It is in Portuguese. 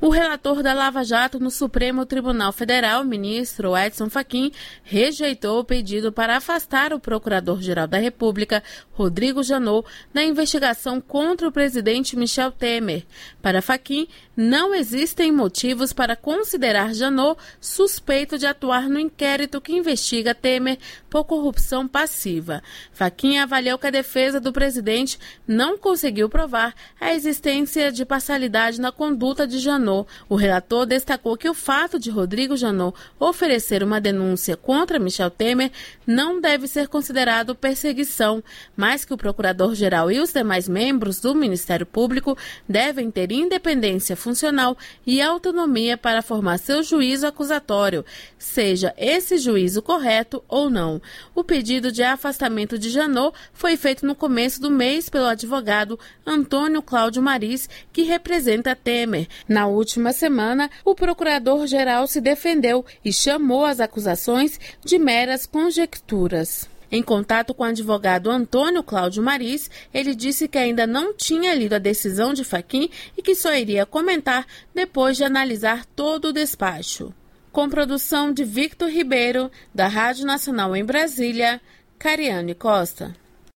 O relator da Lava Jato no Supremo Tribunal Federal, ministro Edson Fachin, rejeitou o pedido para afastar o Procurador-Geral da República, Rodrigo Janot, da investigação contra o presidente Michel Temer. Para Fachin, não existem motivos para considerar Janot suspeito de atuar no inquérito que investiga Temer por corrupção passiva. Fachin avaliou que a defesa do presidente não conseguiu provar a existência de parcialidade na conduta de Janot. O relator destacou que o fato de Rodrigo Janot oferecer uma denúncia contra Michel Temer não deve ser considerado perseguição, mas que o Procurador-Geral e os demais membros do Ministério Público devem ter independência funcional e autonomia para formar seu juízo acusatório, seja esse juízo correto ou não. O pedido de afastamento de Janot foi feito no começo do mês pelo advogado Antônio Cláudio Maris, que representa Temer. Na última semana, o procurador-geral se defendeu e chamou as acusações de meras conjecturas. Em contato com o advogado Antônio Cláudio Maris, ele disse que ainda não tinha lido a decisão de Fachin e que só iria comentar depois de analisar todo o despacho. Com produção de Victor Ribeiro, da Rádio Nacional em Brasília, Cariane Costa.